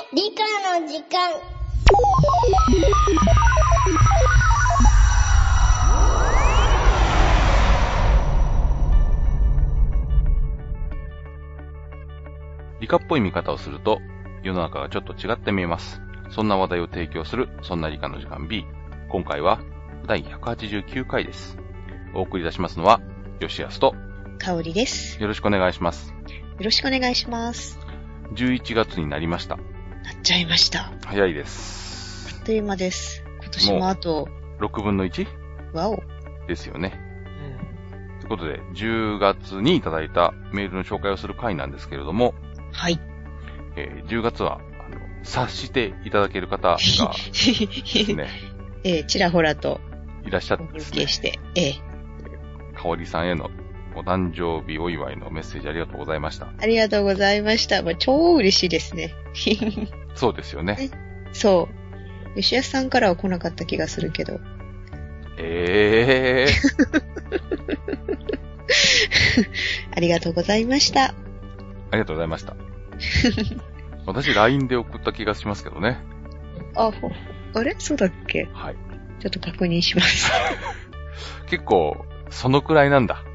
理科の時間。 理科っぽい見方をすると世の中がちょっと違って見えます。そんな話題を提供するそんな理科の時間 B。今回は第189回です。お送り出しますのは吉安と香織です。 よろしくお願いします。 よろしくお願いします。 11月になりました。 なっちゃいました。 早いです。 あっという間です。今年もあと 6分の 1? わおですよね。ということで10月にいただいたメールの紹介をする回なんですけれども、 はい。 10月は察していただける方がですね、 ちらほらといらっしゃってですね、 して、 香織さんへのお誕生日お祝いのメッセージありがとうございました。 ありがとうございました。超嬉しいですね。 そうですよね。 そう。吉安さんからは来なかった気がするけど。ありがとうございました。 ありがとうございました。私 LINE で送った気がしますけどね。 あれそうだっけ？ はい。 ちょっと確認します。 結構、そのくらいなんだ。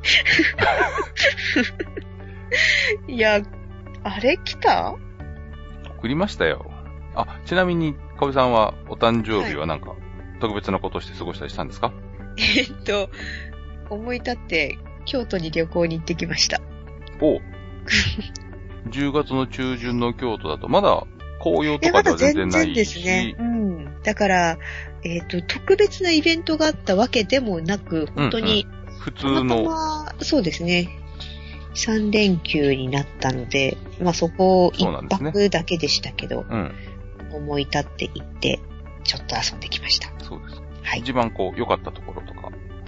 いや、あれ来た？ 送りましたよ。ちなみに、かおりさんはお誕生日はなんか、特別なことして過ごしたりしたんですか？ 思い立って京都に旅行に行ってきました。 お10月の中旬の京都だと、まだ紅葉とかでは全然ないし。 まだ全然ですね。うん。だから、特別なイベントがあったわけでもなく、本当に、 普通の。 そうですね。3連休になったので、そこを一泊だけでしたけど、思い立って行って、ちょっと遊んできました。 そうです。 はい。 一番良かったところとか。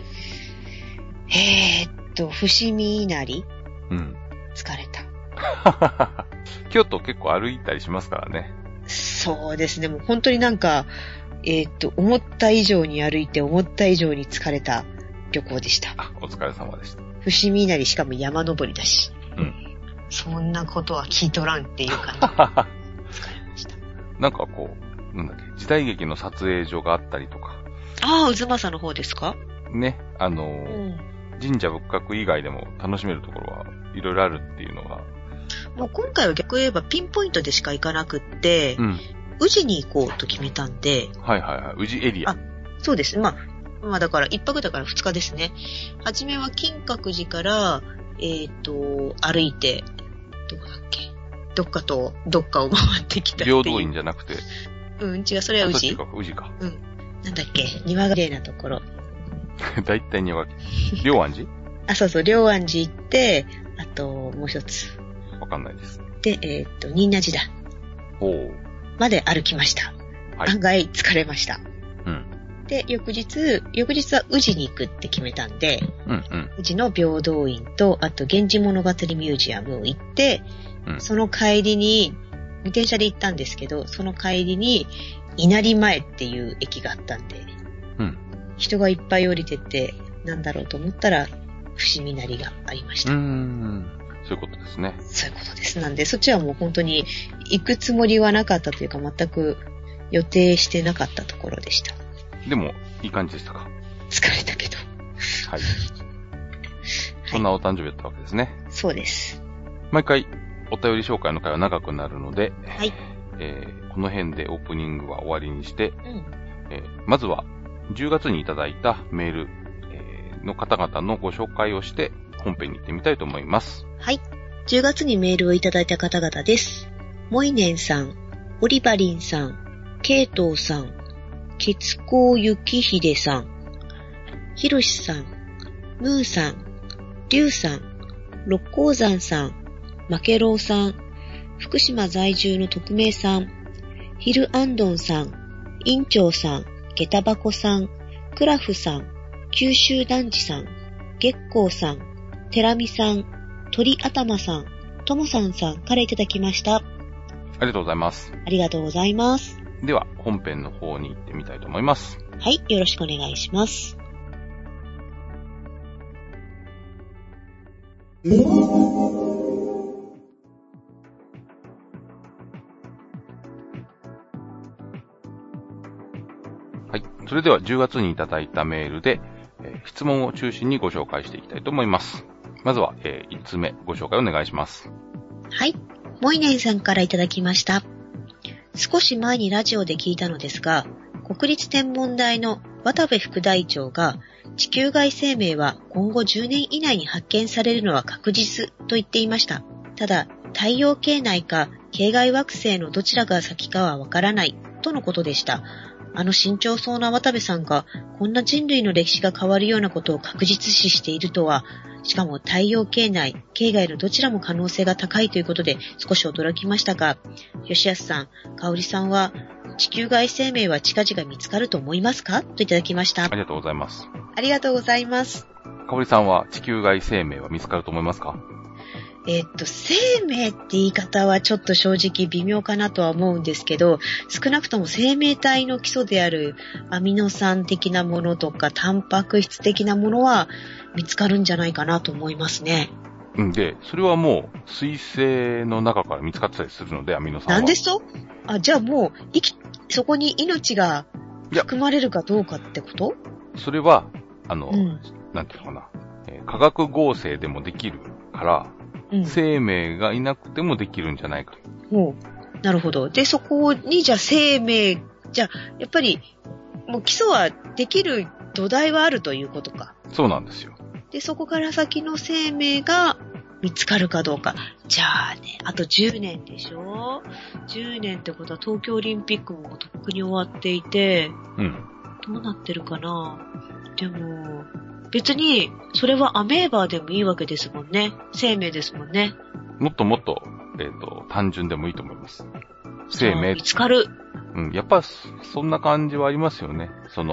伏見稲荷。疲れた。 京都結構歩いたりしますからね。 そうですね。もう本当になんか、思った以上に歩いて思った以上に疲れた旅行でした。 お疲れ様でした。 伏見稲荷しかも山登りだし。そんなことは聞いとらんっていう感じで疲れました。 なんか時代劇の撮影所があったりとか。 渦政の方ですか？ ね、神社仏閣以外でも楽しめるところはいろいろあるっていうのが。 もう今回は逆言えばピンポイントでしか行かなくって、宇治に行こうと決めたんで。 はいはいはい。宇治エリア。 そうです。だから一泊だから2日ですね。はじめは金閣寺から、歩いて、どこだっけ？どっかを回ってきたっていう。 平等院じゃなくて。 違う、それは宇治。 宇治か。 なんだっけ？庭が綺麗なところ。 だいたい庭。龍安寺？ そうそう、龍安寺行って、あと、もう一つ。 わかんないです。 で、仁和寺だ。まで歩きました。はい、案外疲れました。で、翌日は宇治に行くって決めたんで、宇治の平等院と、あと、源氏物語ミュージアム行って、その帰りに、自転車で行ったんですけど、その帰りに、稲荷前っていう駅があったんで、人がいっぱい降りてて、なんだろうと思ったら、伏見稲荷がありました。 そういうことですね。 そういうことです。なんで、そっちはもう本当に行くつもりはなかったというか、全く予定してなかったところでした。 でも、いい感じでしたか？ 疲れたけど。 はい。そんなお誕生日だったわけですね。 そうです。 毎回、お便り紹介の回は長くなるので、 はい。 この辺でオープニングは終わりにして、まずは10月にいただいたメール、の方々のご紹介をして本編に行ってみたいと思います。 はい。10月にメールをいただいた方々です。モイネンさん、オリバリンさん、ケイトウさん、ケツコウユキヒデさん、ヒロシさん、ムーさん、リュウさん、六甲山さん、マケロウさん、福島在住の匿名さん、ヒルアンドンさん、インチョウさん、ゲタバコさん、クラフさん、九州男児さん、月光さん、テラミさん、鳥頭さん、ともさんさんからいただきました。 ありがとうございます。 ありがとうございます。 では、本編の方に行ってみたいと思います。 はい、よろしくお願いします。 それでは10月にいただいたメールで、質問を中心にご紹介していきたいと思います。まずは、1つ目ご紹介お願いします。 はい。モイネンさんからいただきました。少し前にラジオで聞いたのですが、国立天文台の渡部副大長が地球外生命は今後10年以内に発見されるのは確実と言っていました。ただ、太陽系内か系外惑星のどちらが先かはわからないとのことでした。慎重そうな渡部さんがこんな人類の歴史が変わるようなことを確実視しているとは、しかも太陽系内、系外のどちらも可能性が高いということで少し驚きましたが、吉安さん、香織さんは地球外生命は近々見つかると思いますかといただきました。 ありがとうございます。 ありがとうございます。 香織さんは地球外生命は見つかると思いますか？ 生命って言い方はちょっと正直微妙かなとは思うんですけど、少なくとも生命体の基礎であるアミノ酸的なものとかタンパク質的なものは見つかるんじゃないかなと思いますね。 で、それはもう水星の中から見つかってたりするので、アミノ酸は。 なんですと？じゃあもうそこに命が含まれるかどうかってこと？ それは、なんていうのかな、化学合成でもできるから、生命がいなくてもできるんじゃないかと。 なるほど。で、そこにじゃあ生命、じゃあやっぱりもう基礎はできる土台はあるということか。 そうなんですよ。 で、そこから先の生命が見つかるかどうか。じゃあね、あと10年でしょ？ 10 年ってことは東京オリンピックもとっくに終わっていて、どうなってるかな？でも、別に、それはアメーバーでもいいわけですもんね。生命ですもんね。 もっともっと、単純でもいいと思います。生命。 見つかる。 やっぱ、そんな感じはありますよね。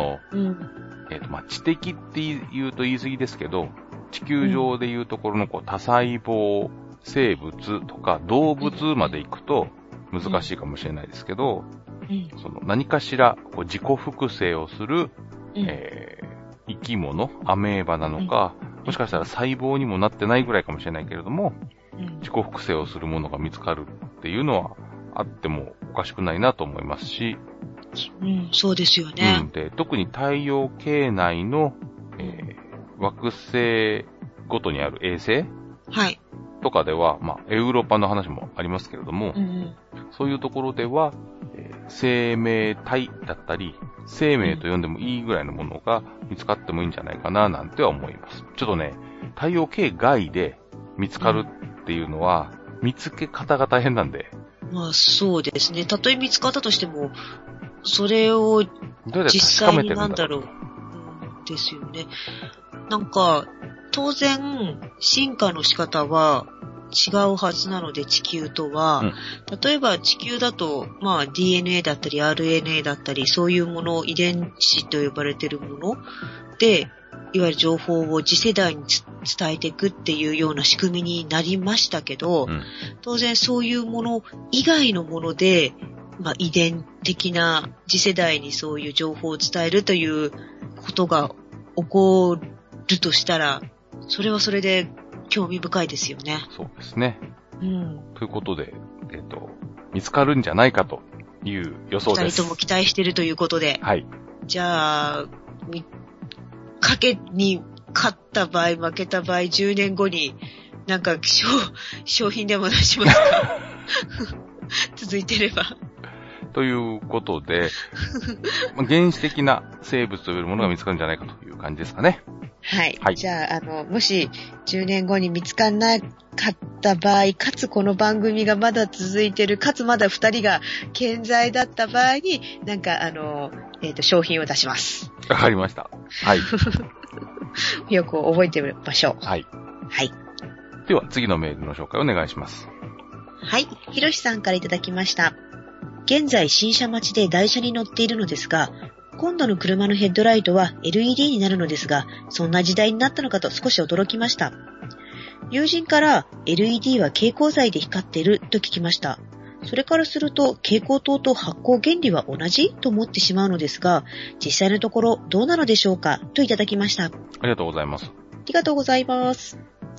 知的って言うと言い過ぎですけど、地球上でいうところの多細胞生物とか動物まで行くと難しいかもしれないですけど、何かしら自己複製をする、生き物、アメーバなのか、もしかしたら細胞にもなってないぐらいかもしれないけれども、自己複製をするものが見つかるっていうのはあってもおかしくないなと思いますし、 そうですよね。 で、特に太陽系内の、惑星ごとにある衛星とかでは、エウロパの話もありますけれども、そういうところでは、生命体だったり、生命と呼んでもいいぐらいのものが見つかってもいいんじゃないかななんては思います。ちょっとね、太陽系外で見つかるっていうのは、見つけ方が大変なんで。 そうですね。たとえ見つかったとしても、それを実際にですよね。なんか、当然、進化の仕方は違うはずなので、地球とは。例えば地球だと、DNA だったり RNA だったり、そういうもの、遺伝子と呼ばれているもので、いわゆる情報を次世代に伝えていくっていうような仕組みになりましたけど、当然そういうもの以外のもので、遺伝的な次世代にそういう情報を伝えるということが起こるとしたら、それはそれで興味深いですよね。 そうですね。ということで、見つかるんじゃないかという予想です。 二人とも期待しているということで。 はい。 じゃあ、賭けに勝った場合、負けた場合、10年後になんか商品でも出しますか？続いてれば。 ということで、原始的な生物というものが見つかるんじゃないかという感じですかね。 はい。じゃあ、もし10年後に見つからなかった場合、かつこの番組がまだ続いてる、かつまだ2人が健在だった場合に、なんか商品を出します。 わかりました。はい。 よく覚えてみましょう。 はい。 はい。 では次のメールの紹介お願いします。 はい。ひろしさんからいただきました。現在新車待ちで台車に乗っているのですが、今度の車のヘッドライトは LED になるのですが、そんな時代になったのかと少し驚きました。友人から LED は蛍光剤で光っていると聞きました。それからすると蛍光灯と発光原理は同じと思ってしまうのですが、実際のところどうなのでしょうかといただきました。ありがとうございます。 ありがとうございます。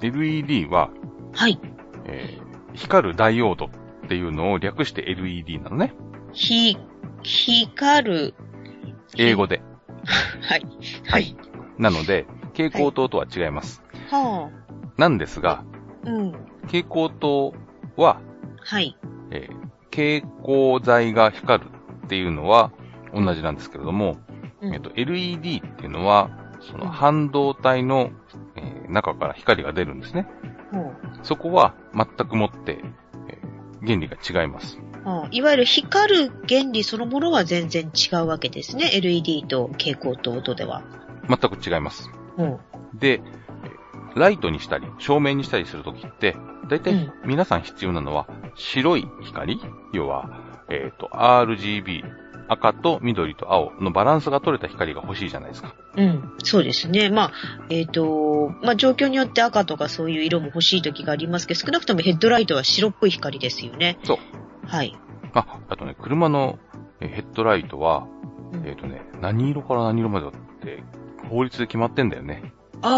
LED は、 はい。 光るダイオードっていうのを略して LED なのね。 光る。 英語で。 はい。はい。 なので、蛍光灯とは違います。 はあ。 なんですが、蛍光灯は、 はい。 蛍光剤が光るっていうのは同じなんですけれども、LED っていうのは、その半導体の、中から光が出るんですね。そこは全くもって、原理が違います。 いわゆる光る原理そのものは全然違うわけですね。LED と蛍光灯とでは。 全く違います。で、ライトにしたり、照明にしたりするときって、だいたい皆さん必要なのは白い光、要は、RGB、赤と緑と青のバランスが取れた光が欲しいじゃないですか。 そうですね。状況によって赤とかそういう色も欲しい時がありますけど、少なくともヘッドライトは白っぽい光ですよね。 そう。 はい。 あとね、車のヘッドライトは、何色から何色までだって法律で決まってんだよね。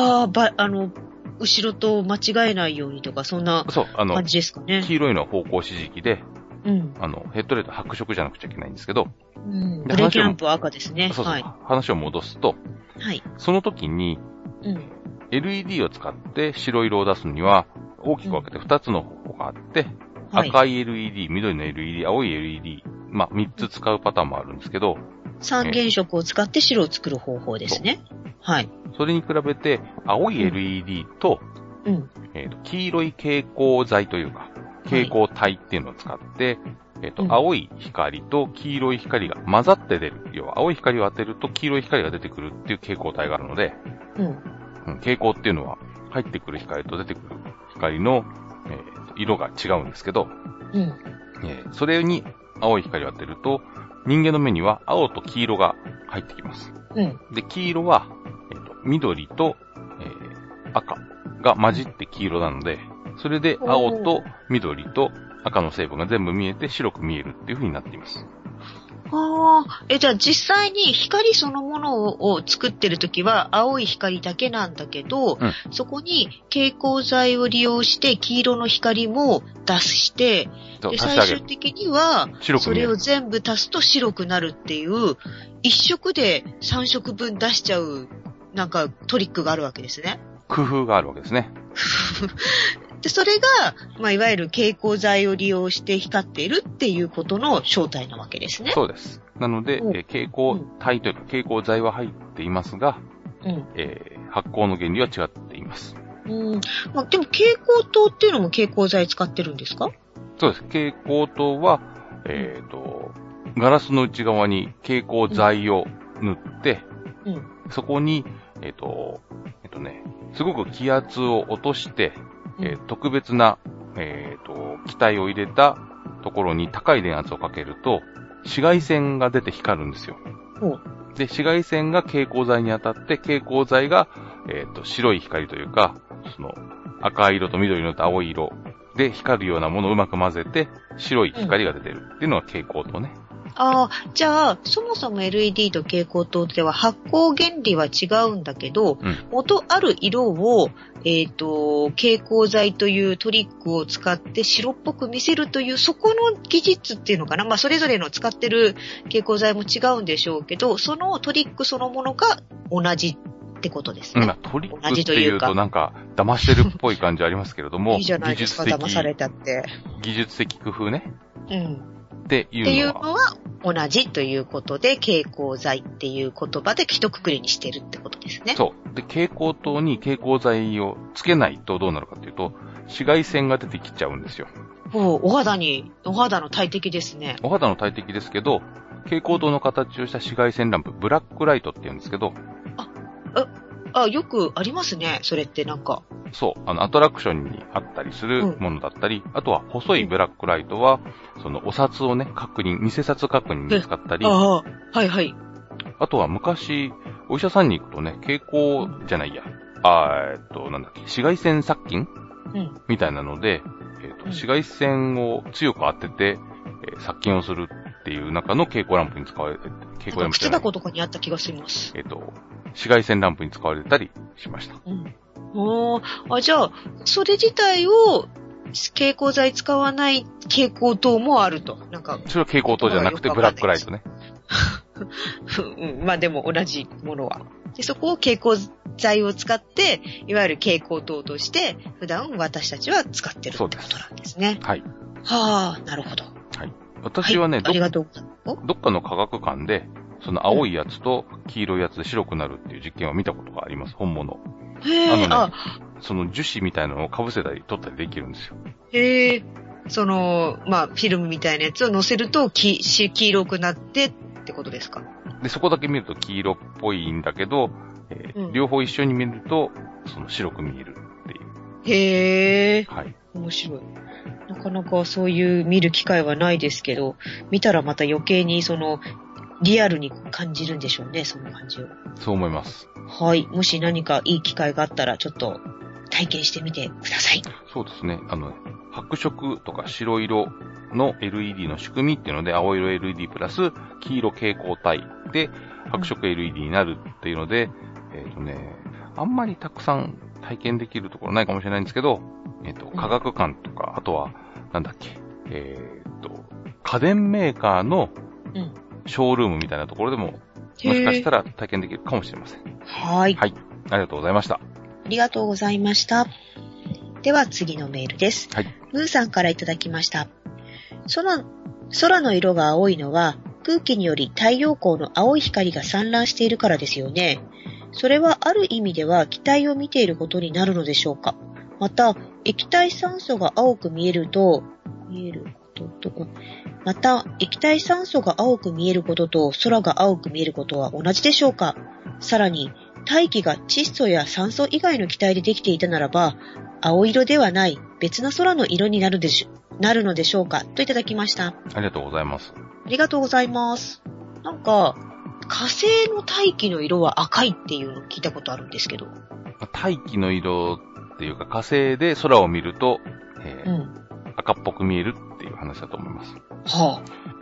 後ろと間違えないようにとか、そんな感じですかね。 黄色いのは方向指示器で、ヘッドライト白色じゃなくちゃいけないんですけど、 ブレーキランプは赤ですね。 そうそう、はい。話を戻すと、 はい。 その時に、LED を使って白色を出すには、大きく分けて2つの方法があって、赤い LED、緑の LED、青い LED、3つ使うパターンもあるんですけど、 三原色を使って白を作る方法ですね。はい。 それに比べて、青い LED と、黄色い蛍光剤というか、蛍光体っていうのを使って、青い光と黄色い光が混ざって出る。要は、青い光を当てると黄色い光が出てくるっていう蛍光体があるので、蛍光っていうのは、入ってくる光と出てくる光の、色が違うんですけど、それに青い光を当てると、人間の目には青と黄色が入ってきます。で、黄色は、緑と、赤が混じって黄色なので、それで青と緑と赤の成分が全部見えて白く見えるっていう風になっています。 じゃあ実際に光そのものを作ってるときは青い光だけなんだけど、そこに蛍光剤を利用して黄色の光も出して、で最終的にはそれを全部足すと白くなるっていう、一色で3色分出しちゃうなんかトリックがあるわけですね。 工夫があるわけですね。 で、それが、いわゆる蛍光剤を利用して光っているっていうことの正体なわけですね。 そうです。なので、蛍光体というか蛍光剤は入っていますが、発光の原理は違っています。 でも蛍光灯っていうのも蛍光剤使ってるんですか？ そうです。蛍光灯は、ガラスの内側に蛍光剤を塗って、そこに、すごく気圧を落として、特別な、気体を入れたところに高い電圧をかけると、紫外線が出て光るんですよ。で、紫外線が蛍光剤に当たって、蛍光剤が、白い光というか、その、赤色と緑色と青い色で光るようなものをうまく混ぜて、白い光が出てるっていうのが蛍光灯ね。 じゃあ、そもそも LED と蛍光灯では発光原理は違うんだけど、元ある色を、蛍光剤というトリックを使って白っぽく見せるという、そこの技術っていうのかな。それぞれの使ってる蛍光剤も違うんでしょうけど、そのトリックそのものが同じってことですね。 トリックっていうとなんか騙してるっぽい感じありますけれども、 いいじゃないですか、騙されたって。 技術的工夫ね。っていうのは同じということで、蛍光剤っていう言葉で一括りにしてるってことですね。 そう。で、蛍光灯に蛍光剤をつけないとどうなるかというと、紫外線が出てきちゃうんですよ。 お肌の大敵ですね。 お肌の大敵ですけど、蛍光灯の形をした紫外線ランプ、ブラックライトって言うんですけど。 よくありますね。それってなんか。 そう。アトラクションにあったりするものだったり、あとは細いブラックライトは、そのお札をね、偽札確認に使ったり。 はいはい。 あとは昔、お医者さんに行くとね、紫外線殺菌みたいなので、紫外線を強く当てて、殺菌をするっていう中の蛍光ランプに使われて、蛍光ランプじゃない。 靴箱とかにあった気がします。 紫外線ランプに使われたりしました。 じゃあ、それ自体を蛍光剤使わない蛍光灯もあると。 それは蛍光灯じゃなくてブラックライトね。 まあでも同じものは。で、そこを蛍光剤を使って、いわゆる蛍光灯として、普段私たちは使ってるってことなんですね。 はい。 はあ、なるほど。 はい。私はね、 ありがとうございます。 どっかの科学館で、その青いやつと黄色いやつで白くなるっていう実験を見たことがあります、本物。 へー、 その樹脂みたいなのを被せたり取ったりできるんですよ。 へえ。まあ、フィルムみたいなやつを乗せると黄色くなってってことですか？ で、そこだけ見ると黄色っぽいんだけど、両方一緒に見ると、その白く見えるっていう。 へえ。 はい。 面白い。なかなかそういう見る機会はないですけど、見たらまた余計にリアルに感じるんでしょうね、その感じを。 そう思います。 はい。もし何かいい機会があったら、ちょっと体験してみてください。 そうですね。白色とか白色の LED の仕組みっていうので、青色 LED プラス黄色蛍光体で白色 LED になるっていうので、あんまりたくさん体験できるところないかもしれないんですけど、科学館とか、あとは、家電メーカーのショールームみたいなところでも、もしかしたら体験できるかもしれません。 はい。 はい。ありがとうございました。 ありがとうございました。では次のメールです。 はい。 ムーさんからいただきました。空の色が青いのは空気により太陽光の青い光が散乱しているからですよね。それはある意味では気体を見ていることになるのでしょうか。また、液体酸素が青く見えることと空が青く見えることは同じでしょうか。さらに、大気が窒素や酸素以外の気体でできていたならば、青色ではない別の空の色になるのでしょうかといただきました。 ありがとうございます。 ありがとうございます。なんか、火星の大気の色は赤いっていうのを聞いたことあるんですけど。 大気の色っていうか火星で空を見ると、赤っぽく見えるっていう話だと思います。 は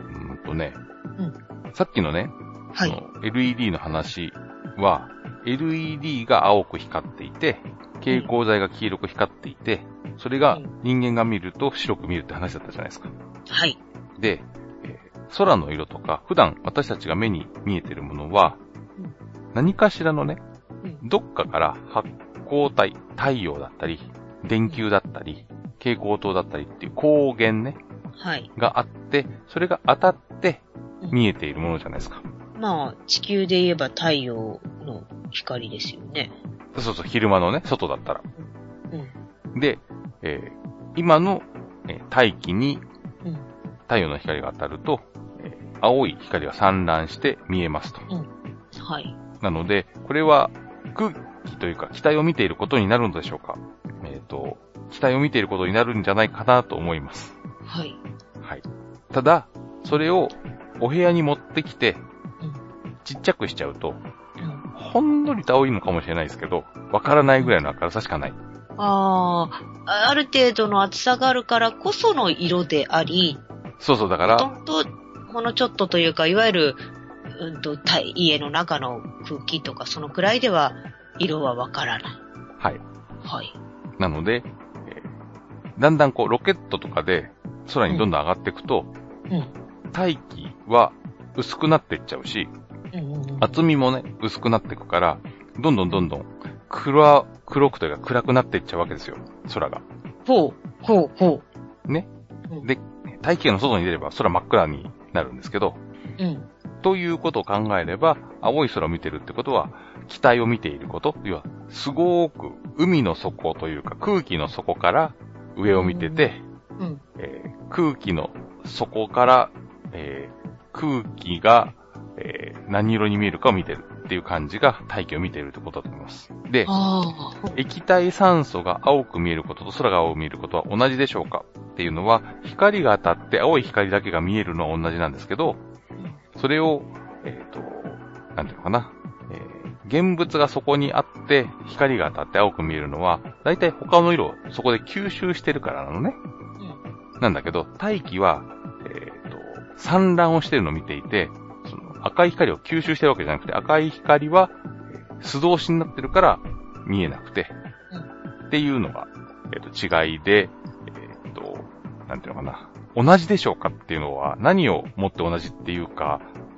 あ。さっきのね、 はい、 LED の話は、LED が青く光っていて、蛍光剤が黄色く光っていて、それが人間が見ると白く見えるって話だったじゃないですか。 はい。 で、空の色とか、普段私たちが目に見えているものは、何かしらのね、どっかから発光体、太陽だったり、電球だったり、蛍光灯だったりっていう光源ね、 はい、 があって、それが当たって見えているものじゃないですか。 まあ、地球で言えば太陽の光ですよね。 そうそう、昼間のね、外だったら。で、今の、大気に太陽の光が当たると、青い光が散乱して見えますと。 はい。 なので、これは空気というか気体を見ていることになるのでしょうか。気体を見ていることになるんじゃないかなと思います。 はい。 はい。ただ、それをお部屋に持ってきて、ちっちゃくしちゃうと、ほんのりと青いのかもしれないですけど、わからないぐらいの明るさしかない。 ある程度の厚さがあるからこその色であり、 そうそう、だから、 ほんのちょっとというか、いわゆる、家の中の空気とか、そのくらいでは、色はわからない。 はい。 はい。 なので、だんだんこう、ロケットとかで空にどんどん上がっていくと、大気は薄くなっていっちゃうし、厚みもね、薄くなっていくから、どんどん黒くというか暗くなっていっちゃうわけですよ、空が。 ほう。 ね。で、大気の外に出れば空真っ暗になるんですけど、ということを考えれば、青い空を見てるってことは、気体を見ていること、要は、すごく海の底というか空気の底から上を見てて、空気の底から、空気が、何色に見えるかを見てるっていう感じが大気を見ているってことだと思います。で、液体酸素が青く見えることと空が青く見えることは同じでしょうかっていうのは、光が当たって青い光だけが見えるのは同じなんですけど、それを、なんていうのかな、現物がそこにあって光が当たって青く見えるのは、だいたい他の色をそこで吸収してるからなのね。なんだけど、大気は、散乱をしてるのを見ていて、その赤い光を吸収してるわけじゃなくて、赤い光は素通しになってるから見えなくて、っていうのが、違いで、なんていうのかな、同じでしょうかっていうのは何をもって同じっていうか、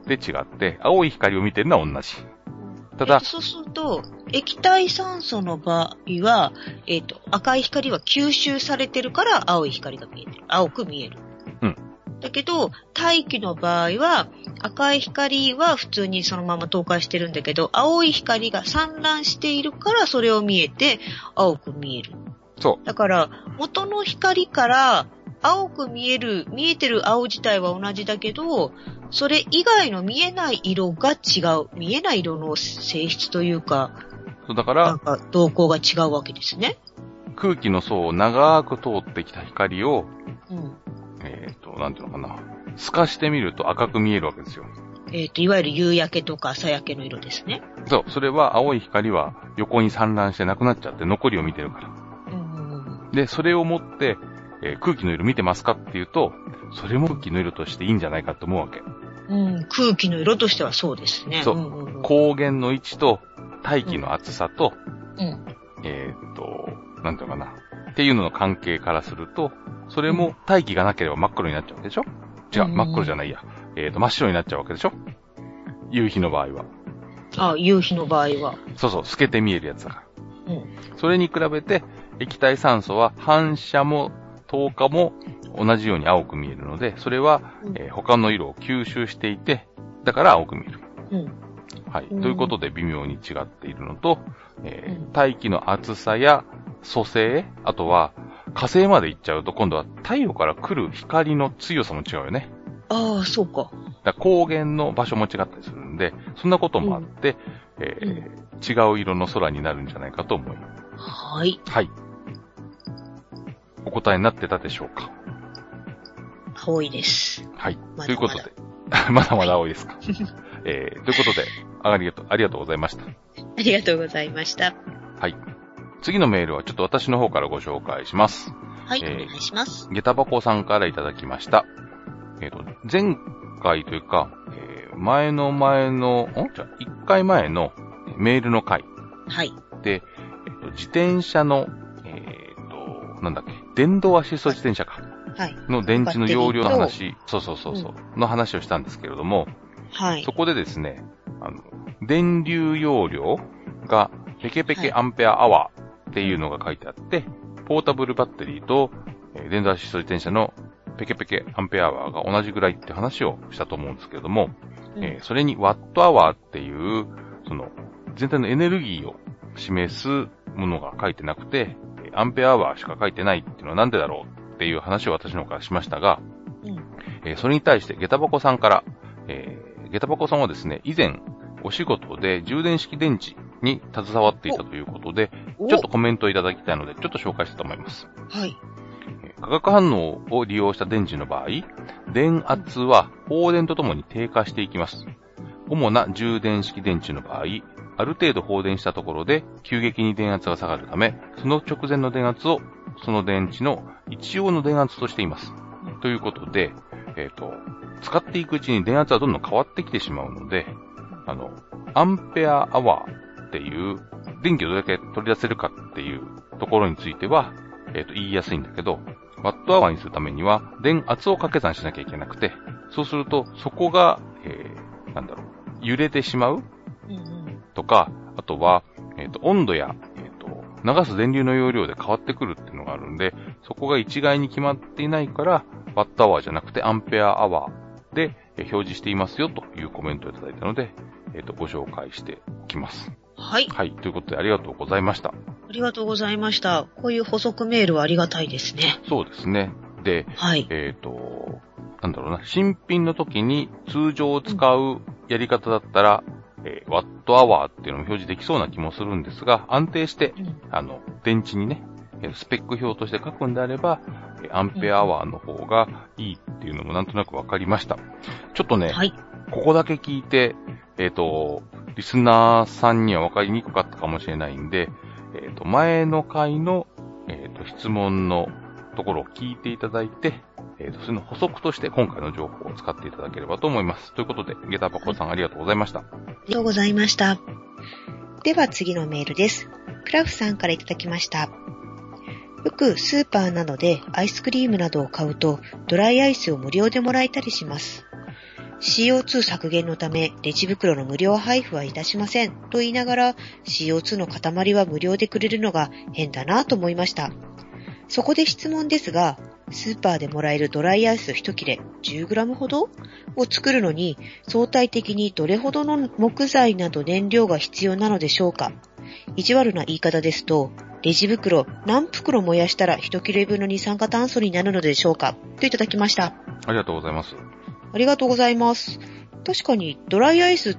って違って、青い光を見てるのは同じ。ただ、 そうすると、液体酸素の場合は、赤い光は吸収されてるから青い光が見えてる。青く見える。 うん。 だけど、大気の場合は、赤い光は普通にそのまま透過してるんだけど、青い光が散乱しているからそれを見えて、青く見える。 そう。 だから、元の光から青く見えてる青自体は同じだけど、それ以外の見えない色が違う。見えない色の性質というか、 そうだから、 なんか動向が違うわけですね。 空気の層を長く通ってきた光を、 うん。 なんていうのかな。透かしてみると赤く見えるわけですよ。 いわゆる夕焼けとか朝焼けの色ですね。 そう。それは青い光は横に散乱してなくなっちゃって残りを見てるから。で、それをもって、空気の色見てますかっていうと、それも空気の色としていいんじゃないかと思うわけ。 うん、空気の色としてはそうですね。 そう。光源の位置と大気の厚さと、なんていうのかな。っていうのの関係からすると、それも大気がなければ真っ黒になっちゃうわけでしょ？違う、真っ黒じゃないや。真っ白になっちゃうわけでしょ？夕日の場合は。 あ、夕日の場合は。 そうそう、透けて見えるやつだから。 うん。 それに比べて、液体酸素は反射も透過も同じように青く見えるので、それは、他の色を吸収していて、だから青く見える。 うん。 はい。ということで微妙に違っているのと、大気の厚さや組成、あとは火星まで行っちゃうと今度は太陽から来る光の強さも違うよね。 ああ、そうか。 だから光源の場所も違ったりするんで、そんなこともあって、違う色の空になるんじゃないかと思います。 はい。 はい。お答えになってたでしょうか？ 青いです。 はい。 まだまだということで、まだまだ青いですか？ということで、ありがとうございました。 ありがとうございました。 はい。次のメールはちょっと私の方からご紹介します。 はい、お願いします。 下駄箱さんからいただきました。前回というか、1回前のメールの回。 はい。 で、自転車の、電動アシスト自転車か。 はい。 の電池の容量の話、の話をしたんですけれども、 はい。 そこでですね、電流容量がペケペケアンペアアワーっていうのが書いてあって、ポータブルバッテリーと、電動アシスト自転車のペケペケアンペアアワーが同じぐらいって話をしたと思うんですけれども、それにワットアワーっていう、全体のエネルギーを示すものが書いてなくて、アンペアアワーしか書いてないっていうのはなんでだろうっていう話を私の方からしましたが、それに対して下駄箱さんから、下駄箱さんはですね、以前お仕事で充電式電池に携わっていたということで、ちょっとコメントをいただきたいので、ちょっと紹介したいと思います。 はい。 化学反応を利用した電池の場合、電圧は放電とともに低下していきます。主な充電式電池の場合、ある程度放電したところで急激に電圧が下がるため、その直前の電圧をその電池の一応の電圧としています。ということで、使っていくうちに電圧はどんどん変わってきてしまうので、アンペアアワーっていう電気をどれだけ取り出せるかっていうところについては、言いやすいんだけど、ワットアワーにするためには電圧を掛け算しなきゃいけなくて、そうするとそこが、揺れてしまうとか、あとは、温度や、流す電流の容量で変わってくるっていうのがあるんで、そこが一概に決まっていないから、ワットアワーじゃなくてアンペアアワーで表示していますよというコメントをいただいたので、ご紹介しておきます。 はい。 はい。ということでありがとうございました。 ありがとうございました。こういう補足メールはありがたいですね。 そうですね。で、 はい。 新品の時に通常使うやり方だったら、ワットアワーっていうのも表示できそうな気もするんですが、安定して、電池にね、スペック表として書くんであれば、アンペアアワーの方がいいっていうのもなんとなくわかりました。ちょっとね、 はい、 ここだけ聞いて、リスナーさんにはわかりにくかったかもしれないんで、前の回の、質問のところを聞いていただいて、その補足として今回の情報を使っていただければと思います。ということで、下駄箱さんありがとうございました。 ありがとうございました。では次のメールです。クラフさんからいただきました。よくスーパーなどでアイスクリームなどを買うとドライアイスを無料でもらえたりします。 CO2 削減のためレジ袋の無料配布はいたしませんと言いながら CO2 の塊は無料でくれるのが変だなと思いました。そこで質問ですが、スーパーでもらえるドライアイス1切れ 10g ほどを作るのに相対的にどれほどの木材など燃料が必要なのでしょうか。意地悪な言い方ですと、レジ袋何袋燃やしたら1切れ分の二酸化炭素になるのでしょうかといただきました。 ありがとうございます。 ありがとうございます。確かにドライアイスって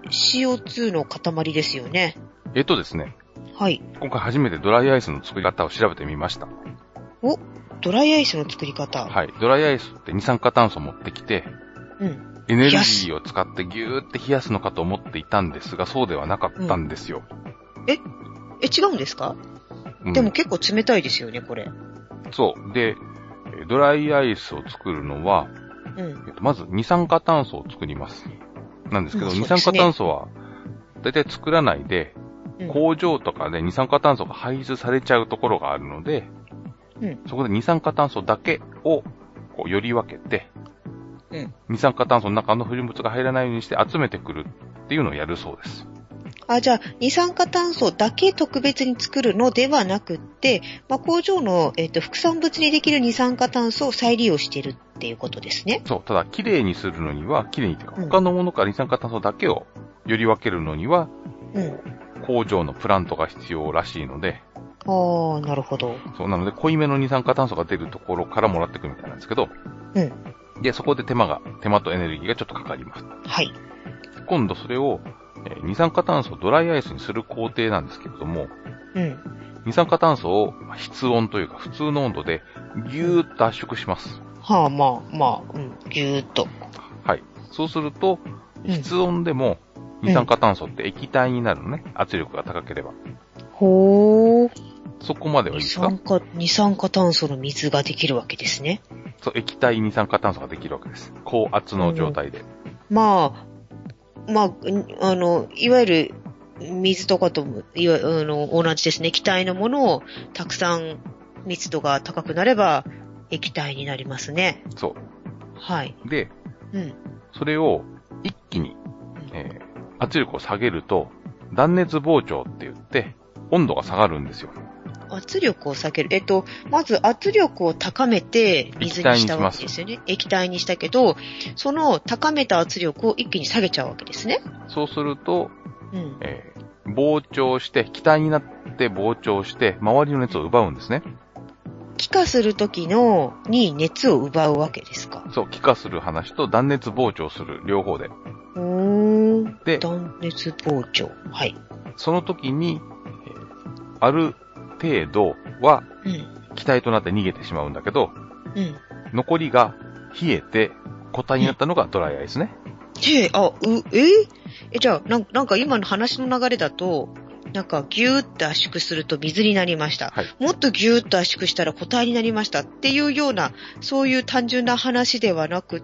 CO2 の塊ですよね。 ですね。 はい。 今回初めてドライアイスの作り方を調べてみました。 お、ドライアイスの作り方。 はい。ドライアイスって二酸化炭素を持ってきて、エネルギーを使ってギューって冷やすのかと思っていたんですが、そうではなかったんですよ。 違うんですか？でも結構冷たいですよね、これ。そう。 で、ドライアイスを作るのは、まず二酸化炭素を作ります。なんですけど、二酸化炭素はだいたい作らないで、工場とかで二酸化炭素が排出されちゃうところがあるので、そこで二酸化炭素だけをこうより分けて、二酸化炭素の中の不純物が入らないようにして集めてくるっていうのをやるそうです。 じゃあ、二酸化炭素だけ特別に作るのではなくって、工場の、副産物にできる二酸化炭素を再利用しているっていうことですね。 そう。ただ、きれいにするのには、きれいにというか、他のものから二酸化炭素だけをより分けるのには、工場のプラントが必要らしいので、 なるほど。 そう、なので、濃いめの二酸化炭素が出るところからもらってくるみたいなんですけど、で、そこで手間とエネルギーがちょっとかかります。 はい。 今度それを、二酸化炭素をドライアイスにする工程なんですけれども、二酸化炭素を室温というか普通の温度でギューッと圧縮します。 ギューッと。 はい。そうすると、室温でも二酸化炭素って液体になるのね。圧力が高ければ。 ほー。 そこまではいいですか？ 二酸化炭素の水ができるわけですね。 そう、液体二酸化炭素ができるわけです。高圧の状態で。 いわゆる水とかとも同じですね。液体のものをたくさん密度が高くなれば液体になりますね。 そう。 はい。 で、それを一気に、圧力を下げると断熱膨張って言って温度が下がるんですよ。 圧力を下げる。まず圧力を高めて水にしたわけですよね。液体にしたけど、その高めた圧力を一気に下げちゃうわけですね。 そうすると、膨張して、気体になって膨張して、周りの熱を奪うんですね。 気化するときに熱を奪うわけですか？ そう、気化する話と断熱膨張する両方で。 で、断熱膨張。はい。 その時に、ある程度は気体となって逃げてしまうんだけど、残りが冷えて固体になったのがドライアイスね。 じゃあなんか今の話の流れだと、なんかギューって圧縮すると水になりました。はい、もっとギューって圧縮したら固体になりましたっていうような、そういう単純な話ではなくって、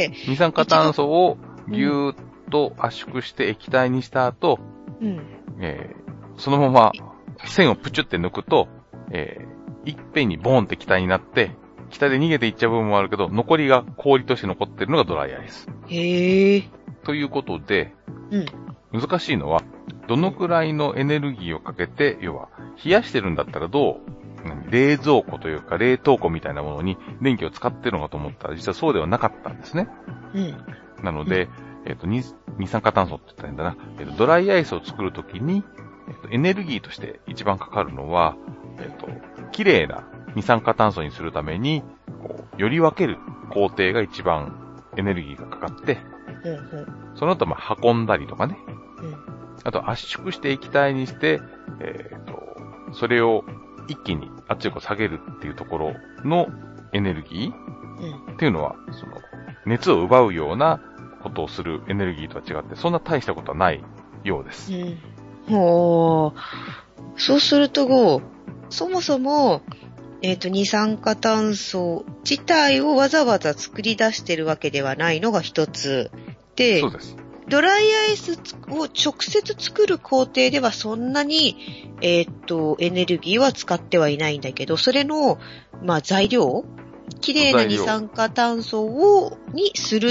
二酸化炭素をギューッと圧縮して液体にした後、そのまま線をプチュって抜くと、いっぺんにボーンって気体になって、気体で逃げていっちゃう部分もあるけど、残りが氷として残ってるのがドライアイス。ということで、難しいのは、どのくらいのエネルギーをかけて、要は、冷やしてるんだったら冷蔵庫というか冷凍庫みたいなものに電気を使ってるのかと思ったら、実はそうではなかったんですね。なので、二酸化炭素って言ったらいいんだな。ドライアイスを作るときに、エネルギーとして一番かかるのは、綺麗な二酸化炭素にするために、より分ける工程が一番エネルギーがかかって、その後運んだりとかね。あと圧縮して液体にして、それを一気に圧力を下げるっていうところのエネルギーっていうのは、その熱を奪うようなことをするエネルギーとは違って、そんな大したことはないようです。 そうすると、そもそも、二酸化炭素自体をわざわざ作り出してるわけではないのが一つで、 そうです。 ドライアイスを直接作る工程ではそんなに、エネルギーは使ってはいないんだけど、それの、材料、綺麗な二酸化炭素にするっ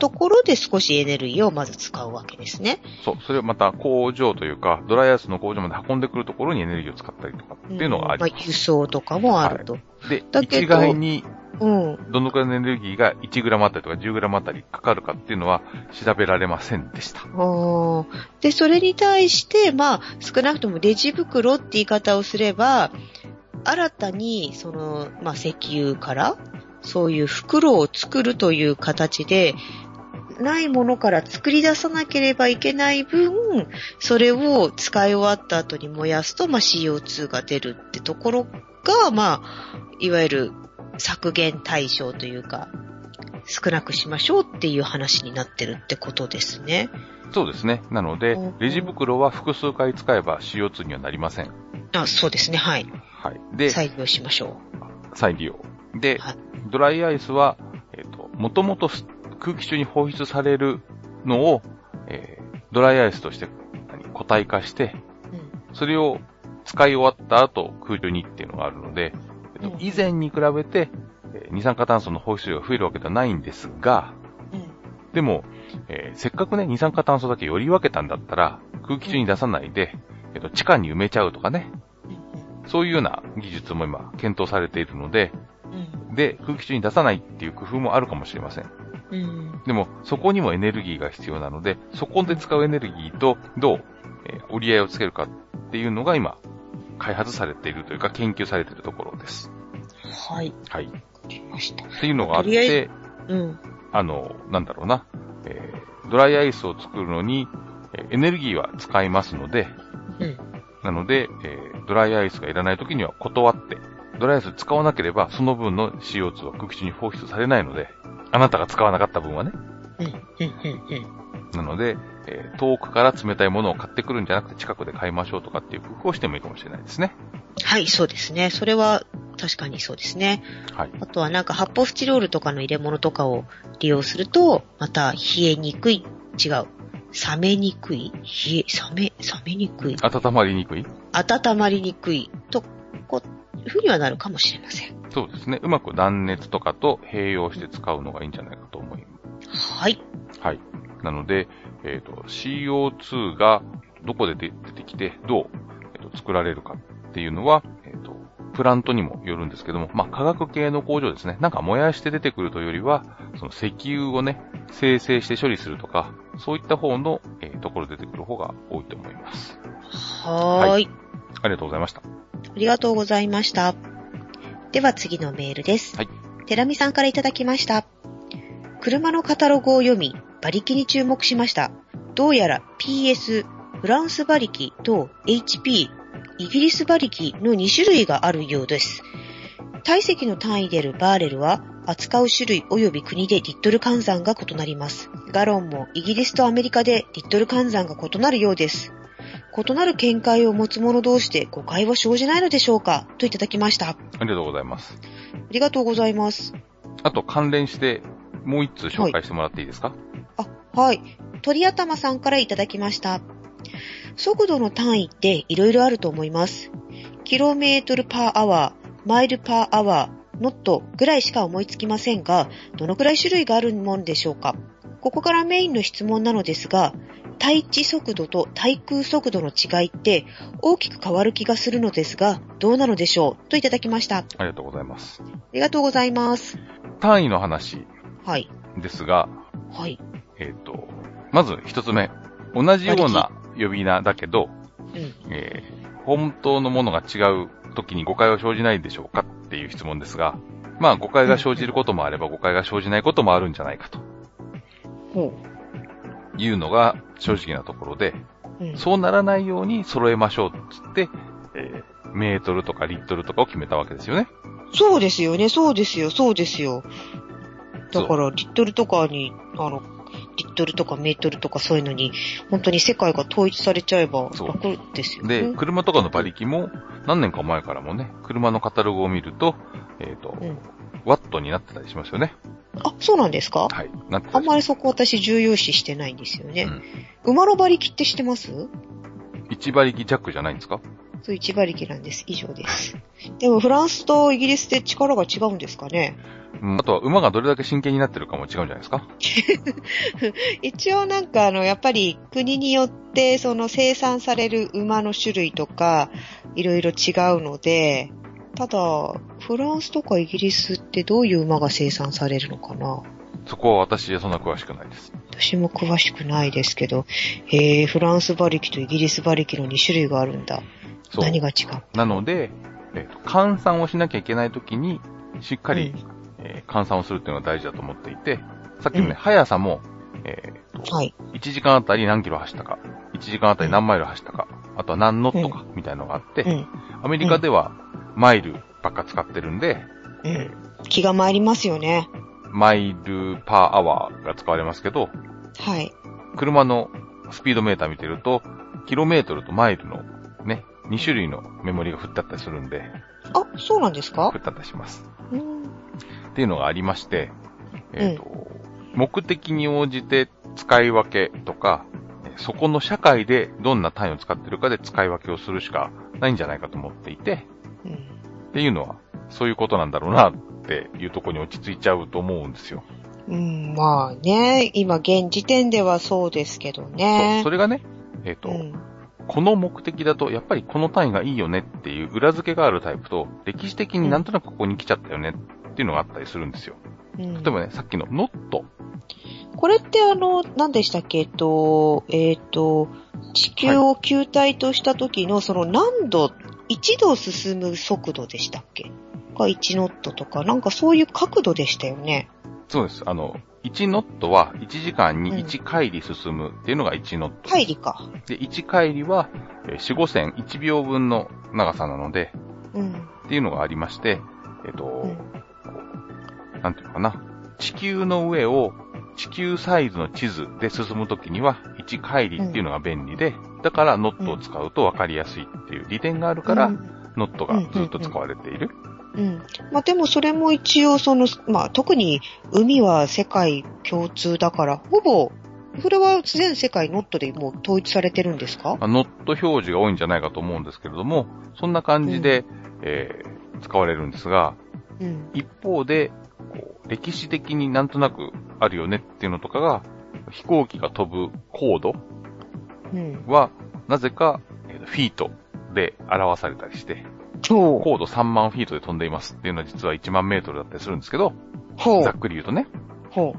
ところで少しエネルギーをまず使うわけですね。 そう。それをまた工場というか、ドライアイスの工場まで運んでくるところにエネルギーを使ったりとかっていうのがあります。 輸送とかもあると。 はい、で、一概に、どのくらいのエネルギーが 1g あたりとか 10g あたりかかるかっていうのは調べられませんでした。 で、それに対して、少なくともレジ袋って言い方をすれば、新たに、石油から、そういう袋を作るという形で、ないものから作り出さなければいけない分、それを使い終わった後に燃やすと、CO2 が出るってところが、いわゆる削減対象というか、少なくしましょうっていう話になってるってことですね。 そうですね。なので、レジ袋は複数回使えば CO2 にはなりません。 そうですね、はい。 はい。で、 再利用しましょう。再利用。で、はい、ドライアイスは、もともと空気中に放出されるのを、ドライアイスとして固体化して、それを使い終わった後空中にっていうのがあるので、以前に比べて、二酸化炭素の放出量が増えるわけではないんですが、でも、せっかくね、二酸化炭素だけより分けたんだったら、空気中に出さないで、地下に埋めちゃうとかね、そういうような技術も今検討されているので、で、空気中に出さないっていう工夫もあるかもしれません。でも、そこにもエネルギーが必要なので、そこで使うエネルギーとどう、折り合いをつけるかっていうのが今、開発されているというか研究されているところです。 はい。 はい。 わかりました。 っていうのがあって、ドライアイスを作るのに、エネルギーは使いますので、なので、ドライアイスがいらないときには断って、ドライアイス使わなければその分の CO2 は空気中に放出されないので、あなたが使わなかった分はね。なので、遠くから冷たいものを買ってくるんじゃなくて近くで買いましょうとかっていう工夫をしてもいいかもしれないですね。 はい、そうですね。それは確かにそうですね。 はい。 あとは発泡スチロールとかの入れ物とかを利用すると、また冷えにくい、冷めにくい、冷めにくい。 温まりにくい温まりにくいと、いうふうにはなるかもしれません。 そうですね。うまく断熱とかと併用して使うのがいいんじゃないかと思います。 はい。 はい。なので、CO2 がどこで出てきて、どう、作られるかっていうのは、プラントにもよるんですけども、化学系の工場ですね。燃やして出てくるというよりは、その石油をね、生成して処理するとか、そういった方の、ところで出てくる方が多いと思います。 はい。 ありがとうございました。 ありがとうございました。では次のメールです。 はい。 寺見さんからいただきました。車のカタログを読み、馬力に注目しました。どうやら PS、フランス馬力と HP、イギリス馬力の2種類があるようです。体積の単位であるバーレルは、扱う種類及び国でリットル換算が異なります。ガロンもイギリスとアメリカでリットル換算が異なるようです。異なる見解を持つ者同士で誤解は生じないのでしょうかといただきました。 ありがとうございます。 ありがとうございます。 あと関連してもう一通紹介してもらっていいですか？ はい。鳥頭さんからいただきました。速度の単位っていろいろあると思います。キロメートルパーアワー、マイルパーアワー、ノットぐらいしか思いつきませんが、どのくらい種類があるもんでしょうか？ここからメインの質問なのですが、対地速度と対空速度の違いって大きく変わる気がするのですが、どうなのでしょうといただきました。ありがとうございます。 ありがとうございます。 単位の話ですが、 はい。 まず一つ目、同じような呼び名だけど、本当のものが違う時に誤解は生じないでしょうかっていう質問ですが、誤解が生じることもあれば誤解が生じないこともあるんじゃないかと。いうのが正直なところで、そうならないように揃えましょうっつって、メートルとかリットルとかを決めたわけですよね。 そうですよね、そうですよ。だから、リットルとかに、リットルとかメートルとかそういうのに、本当に世界が統一されちゃえば楽ですよね。 で、車とかの馬力も何年か前からもね、車のカタログを見ると、ワットになってたりしますよね。 あ、そうなんですか？ はい。なってたりします。 あんまりそこ私重要視してないんですよね。馬の馬力って知ってます？ 1馬力弱じゃないんですか？ そう、1馬力なんです。以上です。でもフランスとイギリスって力が違うんですかね。 あとは馬がどれだけ真剣になってるかも違うんじゃないですか。 一応なんかやっぱり国によってその生産される馬の種類とかいろいろ違うので、ただフランスとかイギリスってどういう馬が生産されるのかな。 そこは私そんな詳しくないです。 私も詳しくないですけど、フランス馬力とイギリス馬力の2種類があるんだ。何が違う？ なので、換算をしなきゃいけないときにしっかり、換算をするっていうのが大事だと思っていて、さっきのね、速さも、 はい、 1時間あたり何キロ走ったか、1時間あたり何マイル走ったか、あとは何ノットかみたいなのがあって、アメリカではマイルばっか使ってるんで、 気が参りますよね。 マイルパーアワーが使われますけど、 はい。 車のスピードメーター見てると、キロメートルとマイルのね、2種類のメモリが振ってあったりするんで。 あ、そうなんですか？ 振ってあったりします。っていうのがありまして、目的に応じて使い分けとか、そこの社会でどんな単位を使ってるかで使い分けをするしかないんじゃないかと思っていて、っていうのはそういうことなんだろうなっていうところに落ち着いちゃうと思うんですよ。 まあね、今現時点ではそうですけどね。 それがね、この目的だとやっぱりこの単位がいいよねっていう裏付けがあるタイプと、歴史的になんとなくここに来ちゃったよねっていうのがあったりするんですよ。例えばね、さっきのノット。 これって何でしたっけ？地球を球体とした時のその何度、1度進む速度でしたっけ？が1ノットとか、なんかそういう角度でしたよね。 そうです。1ノットは1時間に1回り進むっていうのが1ノット。 回りか。 で、1回りは4、5線1秒分の長さなので、っていうのがありまして、なんていうのかな。地球の上を地球サイズの地図で進むときには1回りっていうのが便利で、だからノットを使うと分かりやすいっていう利点があるから、ノットがずっと使われている。 まあでもそれも一応まあ特に海は世界共通だから、ほぼ、それは全世界ノットでもう統一されてるんですか？ ノット表示が多いんじゃないかと思うんですけれども、そんな感じで、使われるんですが、一方で、歴史的になんとなくあるよねっていうのとかが、飛行機が飛ぶ高度は、なぜか、フィートで表されたりして、高度3万フィートで飛んでいますっていうのは実は1万メートルだったりするんですけど、ざっくり言うとね。そう。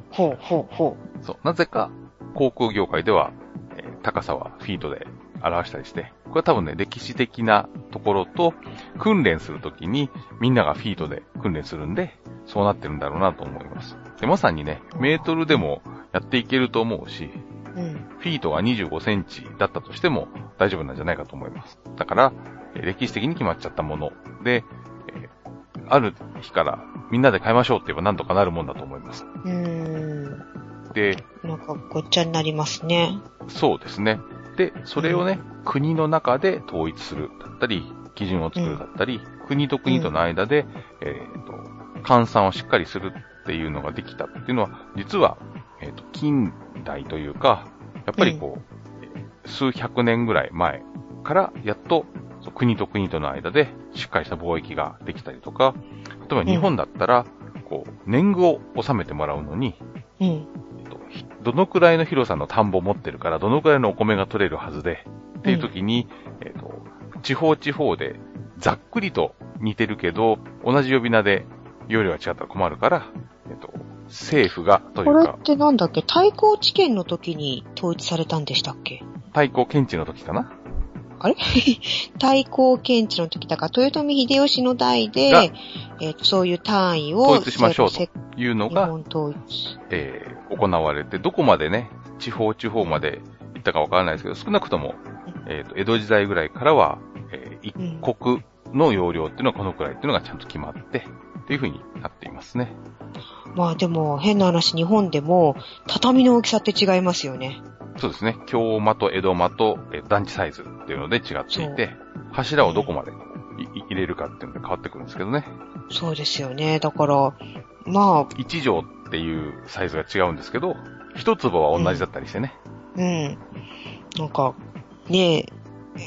なぜか、航空業界では、高さはフィートで表したりして、これは多分ね、歴史的なところと、訓練するときにみんながフィートで訓練するんで、そうなってるんだろうなと思います。で、まさにね、メートルでもやっていけると思うし、フィートが25センチだったとしても大丈夫なんじゃないかと思います。だから、歴史的に決まっちゃったもので、ある日からみんなで買いましょうって言えばなんとかなるもんだと思います。で、 なんかごっちゃになりますね。 そうですね。で、それをね、国の中で統一するだったり、基準を作るだったり、国と国との間で、換算をしっかりするっていうのができたっていうのは、実は、近代というか、やっぱり数百年ぐらい前からやっと国と国との間でしっかりした貿易ができたりとか、例えば日本だったら、年貢を納めてもらうのに、どのくらいの広さの田んぼを持ってるから、どのくらいのお米が取れるはずで、っていう時に、地方地方でざっくりと似てるけど、同じ呼び名で容量が違ったら困るから、政府がというか。 これってなんだっけ？対抗知見の時に統一されたんでしたっけ？ 対抗検知の時かな？ あれ対抗検知の時だから、豊臣秀吉の代で、そういう単位を統一しましょうというのが、 統一行われて、どこまでね、地方地方まで行ったかわからないですけど、少なくとも、江戸時代ぐらいからは、一国の容量っていうのはこのくらいっていうのがちゃんと決まって、っていう風になっていますね。 まあでも、変な話、日本でも、畳の大きさって違いますよね。 そうですね。京間と江戸間と団地サイズっていうので違っていて、柱をどこまで入れるかっていうので変わってくるんですけどね。 そうですよね。だから、まあ。 一畳っていうサイズが違うんですけど、一坪は同じだったりしてね。 なんか、ね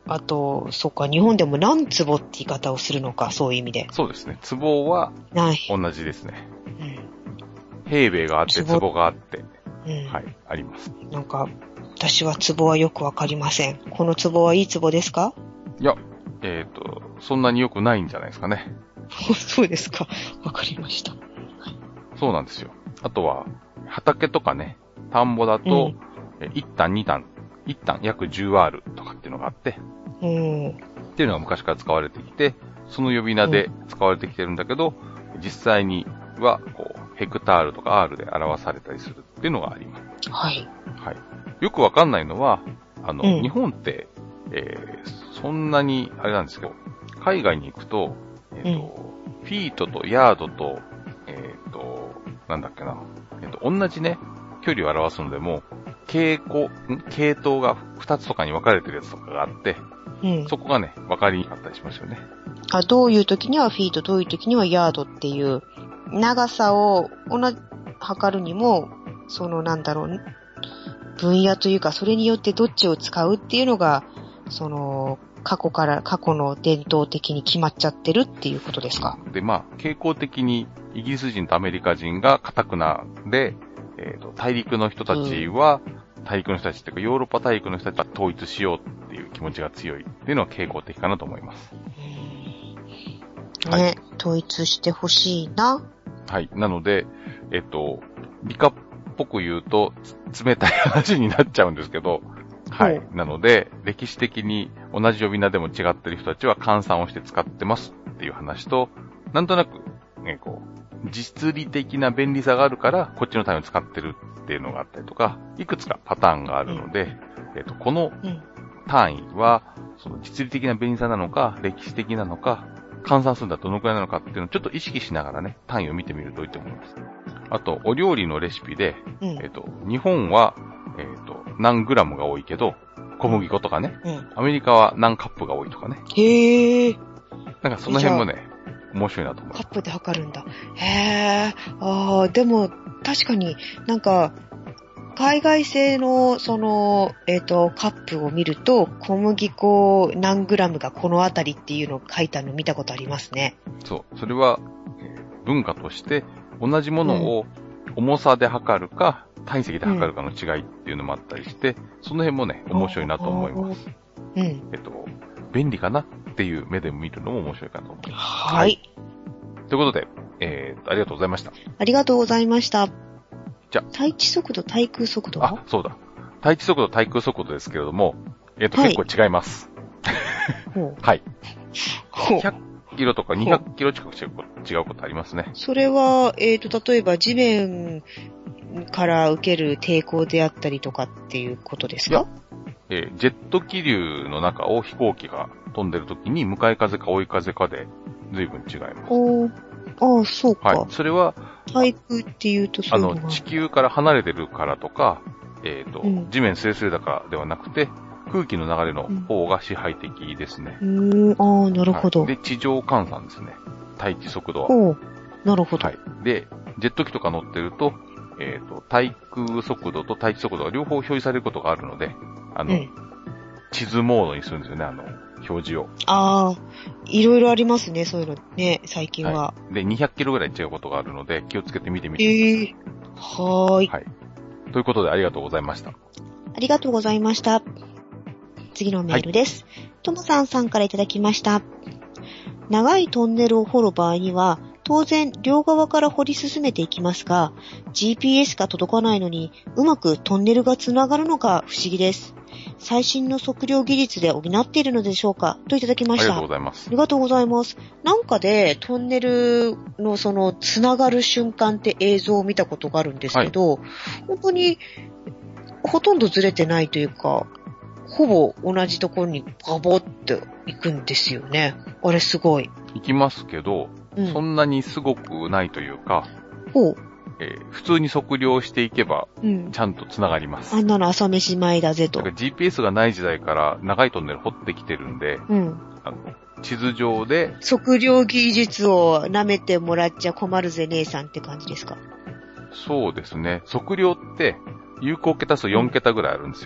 あと、そっか、日本でも何坪って言い方をするのか、そういう意味で。 そうですね。坪は同じですね。平米があって、坪があって、はい、あります。 なんか、私は壺はよくわかりません。この壺はいい壺ですか？ いや、そんなに良くないんじゃないですかね。 そうですか。わかりました。 そうなんですよ。あとは、畑とかね、田んぼだと、1単2単、1単約 10R とかっていうのがあって、っていうのが昔から使われてきて、その呼び名で使われてきてるんだけど、実際には、こう、ヘクタールとか R で表されたりするっていうのがあります。 はい。 はい。よくわかんないのは、日本って、そんなに、あれなんですけど、海外に行くと、フィートとヤードと、なんだっけな、同じね、距離を表すのでも、系統が2つとかに分かれてるやつとかがあって、そこがね、分かりにくかったりしますよね。 どういう時にはフィート、どういう時にはヤードっていう、長さを測るにも、なんだろう、分野というか、それによってどっちを使うっていうのが、過去の伝統的に決まっちゃってるっていうことですか？ で、傾向的にイギリス人とアメリカ人が堅くなで、大陸の人たちは、大陸の人たちっていうか、ヨーロッパ大陸の人たちは統一しようっていう気持ちが強いっていうのは傾向的かなと思います。 はい、統一してほしいな。 はい。なので、理科っぽく言うと、冷たい話になっちゃうんですけど、はい。なので、歴史的に同じ呼び名でも違ってる人たちは換算をして使ってますっていう話と、なんとなく、実利的な便利さがあるから、こっちの単位を使ってるっていうのがあったりとか、いくつかパターンがあるので、この単位は、その実利的な便利さなのか、歴史的なのか、換算するんだとどのくらいなのかっていうのをちょっと意識しながらね、単位を見てみるといいと思います。あと、お料理のレシピで、日本は、何グラムが多いけど、小麦粉とかね、アメリカは何カップが多いとかね。 へー。 なんかその辺もね、面白いなと思う。 カップで測るんだ。へー。でも、確かになんか、海外製の、カップを見ると、小麦粉何グラムがこのあたりっていうのを書いたの見たことありますね。 そう。それは、文化として同じものを重さで測るか、体積で測るかの違いっていうのもあったりして、その辺もね、面白いなと思います。便利かなっていう目で見るのも面白いかと思います。 はい。 ということで、ありがとうございました。 ありがとうございました。 じゃあ。 対地速度、対空速度は？ そうだ。対地速度、対空速度ですけれども、結構違います。はい。100キロとか200キロ近く違うことありますね。 それは、例えば地面から受ける抵抗であったりとかっていうことですか？ ジェット気流の中を飛行機が飛んでるときに向かい風か追い風かで随分違います。 そうか。 はい。それは、 対空っていうとそういうの地球から離れてるからとか、地面スレスレだからではなくて、空気の流れの方が支配的ですね。 なるほど。 で、地上換算ですね。対地速度は。 なるほど。 はい。で、ジェット機とか乗ってると、対空速度と対地速度が両方表示されることがあるので、地図モードにするんですよね、表示を。 いろいろありますね、そういうのね、最近は。 はい、で、200キロぐらい違うことがあるので、気をつけて見てみてください。 はい。 ということで、ありがとうございました。 ありがとうございました。次のメールです。ともさんからいただきました。長いトンネルを掘る場合には、当然両側から掘り進めていきますが、GPS が届かないのにうまくトンネルがつながるのか不思議です。最新の測量技術で補っているのでしょうかといただきました。 ありがとうございます。 ありがとうございます。なんかでトンネルのつながる瞬間って映像を見たことがあるんですけど、本当にほとんどずれてないというか、ほぼ同じところにガボって行くんですよね。あれすごい。 行きますけど、そんなにすごくないというか、普通に測量していけば、ちゃんと繋がります。 あんなの朝飯前だぜと。 だから GPS がない時代から長いトンネル掘ってきてるんで、地図上で。 測量技術を舐めてもらっちゃ困るぜ姉さんって感じですか？ そうですね。測量って、有効桁数4桁ぐらいあるんですよ。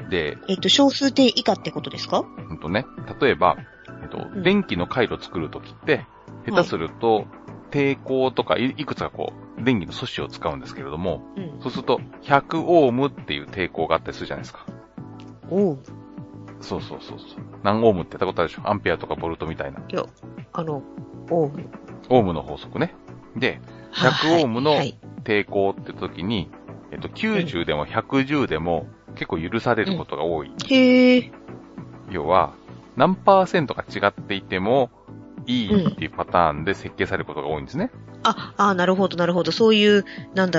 で、 小数点以下ってことですか？ 例えば、 ん電気の回路作るときって、下手すると、抵抗とかいくつか電気の素子を使うんですけれども、そうすると、100オームっていう抵抗があったりするじゃないですか。 おう。 そう。何オームってやったことあるでしょ？アンペアとかボルトみたいな。 いや、オウム。 オームの法則ね。で、100オームの抵抗って時に、90でも110でも結構許されることが多い。 へー。 要は、何パーセントが違っていてもいいっていうパターンで設計されることが多いんですね。 なるほど。そういう、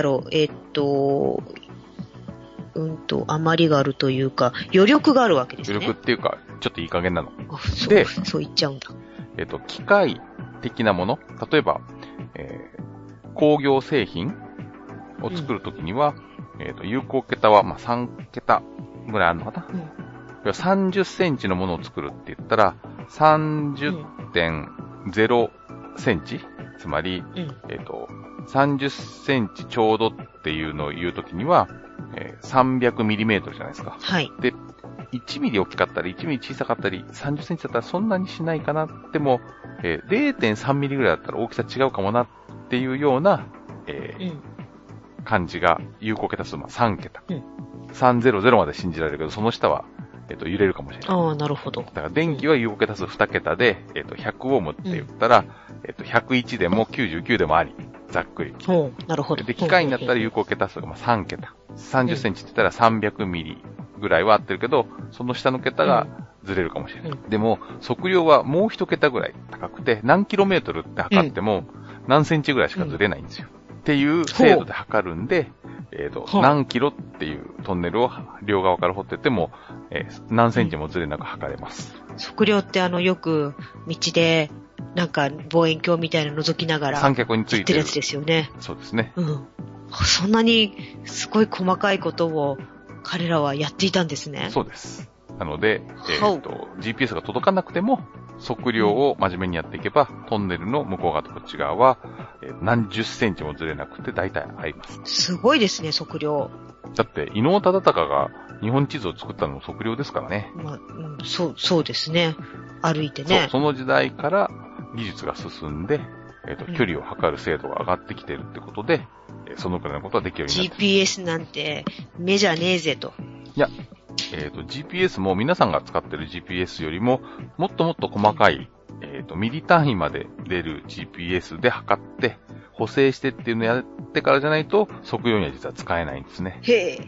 余りがあるというか、余力があるわけですね。 余力っていうか、ちょっといい加減なの。 で、そう言っちゃうんだ。 機械的なもの、例えば、工業製品を作るときには、有効桁は、3桁ぐらいあるのかな。30センチのものを作るって言ったら、30.0 センチ、つまり、30センチちょうどっていうのを言うときには、300ミリメートルじゃないですか。 はい。 で、1ミリ大きかったり、1ミリ小さかったり、30センチだったらそんなにしないかな。でも、0.3 ミリぐらいだったら大きさ違うかもなっていうような、感じが、有効桁数は3桁。300まで信じられるけど、その下は、揺れるかもしれない。 なるほど。 だから電気は有効桁数2桁で、100オームって言ったら、101でも99でもあり。ざっくり。 なるほど。 で、機械になったら有効桁数が3桁。30センチって言ったら300ミリぐらいは合ってるけど、その下の桁がずれるかもしれない。でも、測量はもう1桁ぐらい高くて、何キロメートルって測っても、何センチぐらいしかずれないんですよ。っていう精度で測るんで、何キロっていうトンネルを両側から掘ってても、何センチもずれなく測れます。 測量ってよく道で、望遠鏡みたいなの覗きながら、 三脚についてるやつですよね。 そうですね。 そんなにすごい細かいことを彼らはやっていたんですね。 そうです。なので、GPS が届かなくても、測量を真面目にやっていけば、トンネルの向こう側とこっち側は、何十センチもずれなくて大体合います。 すごいですね、測量。 だって、伊能忠敬が日本地図を作ったのも測量ですからね。 そうですね。歩いてね。 その時代から技術が進んで、距離を測る精度が上がってきてるってことで、そのくらいのことはできるようになって。 GPS なんて、目じゃねえぜと。 いや、GPS も皆さんが使ってる GPS よりも、もっともっと細かい、ミリ単位まで出る GPS で測って、補正してっていうのをやってからじゃないと、測量には実は使えないんですね。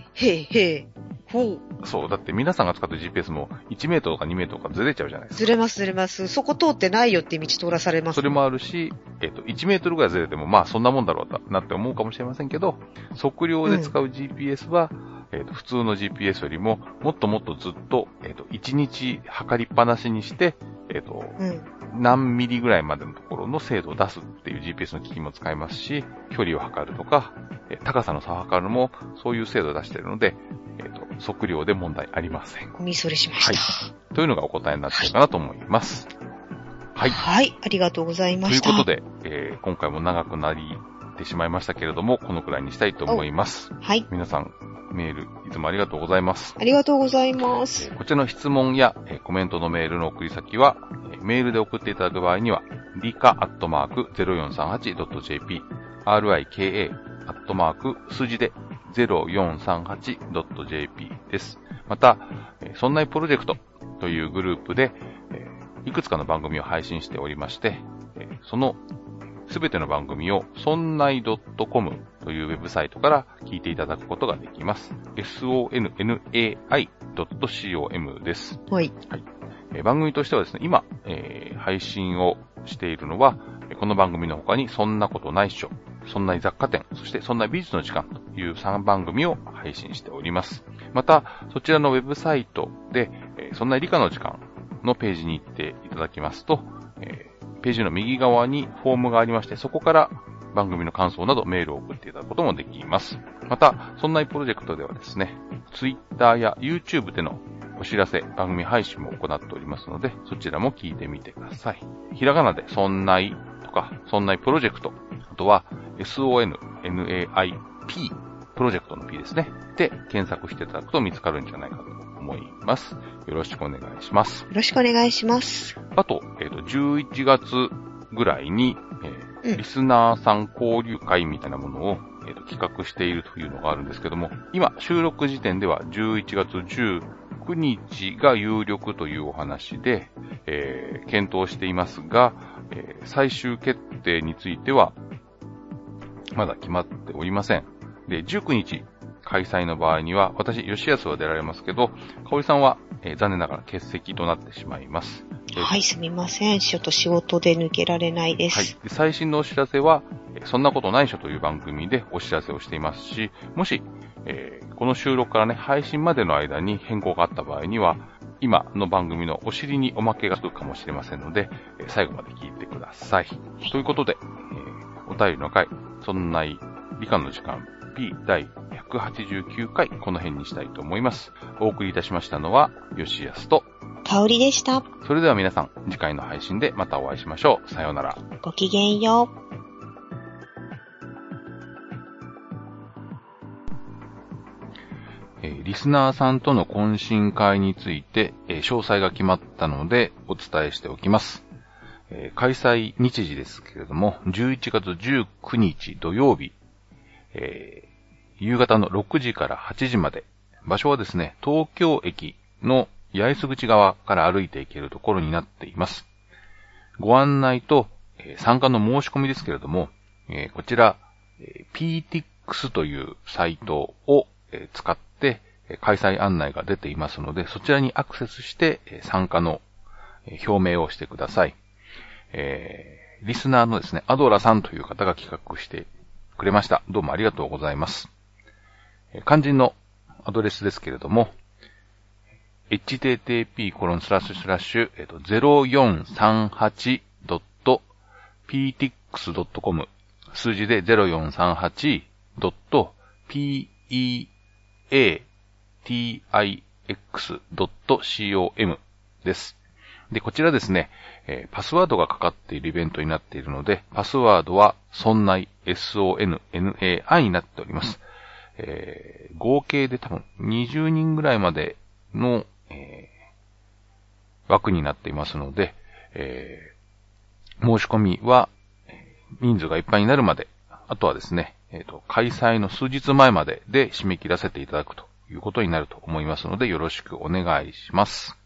そう、だって皆さんが使ってる GPS も1メートルとか2メートルとかずれちゃうじゃないですか。 ずれます。そこ通ってないよって道通らされます。 それもあるし、1メートルぐらいずれても、そんなもんだろうなって思うかもしれませんけど、測量で使う GPS は、普通の GPS よりも、もっともっとずっと、1日測りっぱなしにして、何ミリぐらいまでのところの精度を出すっていう GPS の機器も使いますし、距離を測るとか、高さの差を測るのも、そういう精度を出しているので、測量で問題ありません。 お見それしました。 はい。というのがお答えになっているかなと思います。はい。 はい、ありがとうございました。 ということで、今回も長くなってしまいましたけれども、このくらいにしたいと思います。 はい。 皆さん、メール、いつもありがとうございます。 ありがとうございます。 こちらの質問や、コメントのメールの送り先は、メールで送っていただく場合には、rika@0438.jp、rika@ 数字で 0438.jp です。また、そんないプロジェクトというグループで、いくつかの番組を配信しておりまして、そのすべての番組をそんない .com というウェブサイトから聞いていただくことができます。sonnai.com です。 はい。 番組としてはですね、今、配信をしているのは、この番組の他にそんなことないっしょ、そんな雑貨店、そしてそんな美術の時間という3番組を配信しております。また、そちらのウェブサイトで、そんな理科の時間のページに行っていただきますと、ページの右側にフォームがありまして、そこから番組の感想などメールを送っていただくこともできます。また、そんなプロジェクトではですね、Twitter や YouTube でのお知らせ、番組配信も行っておりますので、そちらも聞いてみてください。ひらがなでそんないとか、そんないプロジェクト、あとは SONNAIP、プロジェクトの P ですね。で、検索していただくと見つかるんじゃないかと思います。よろしくお願いします。 よろしくお願いします。 あと、11月ぐらいに、リスナーさん交流会みたいなものを、企画しているというのがあるんですけども、今、収録時点では11月19日が有力というお話で、検討していますが、最終決定については、まだ決まっておりません。で、19日開催の場合には、私、吉安は出られますけど、香織さんは、残念ながら欠席となってしまいます。 はい、すみません。ちょっと仕事で抜けられないです。 はい。で、最新のお知らせは、そんなことないっしょという番組でお知らせをしていますし、もし、この収録からね、配信までの間に変更があった場合には、今の番組のお尻におまけがつくかもしれませんので、最後まで聞いてください。ということで、お便りの回、そんな理科の時間 P 第189回、この辺にしたいと思います。お送りいたしましたのは、吉安と、 香りでした。 それでは皆さん、次回の配信でまたお会いしましょう。さようなら。 ごきげんよう。リスナーさんとの懇親会について、詳細が決まったのでお伝えしておきます。開催日時ですけれども、11月19日土曜日、夕方の6時から8時まで、場所はですね、東京駅の八重洲口側から歩いていけるところになっています。ご案内と、参加の申し込みですけれども、こちら、PTX というサイトを、使って開催案内が出ていますので、そちらにアクセスして参加の表明をしてください。リスナーのですね、アドラさんという方が企画してくれました。どうもありがとうございます。肝心のアドレスですけれども、http://0438.ptix.com 数字で 0438.peatix.com です。で、こちらですね、パスワードがかかっているイベントになっているので、パスワードはそんない SONNAI になっております。合計で多分20人ぐらいまでの、枠になっていますので、申し込みは人数がいっぱいになるまで、あとはですね、開催の数日前までで締め切らせていただくということになると思いますので、よろしくお願いします。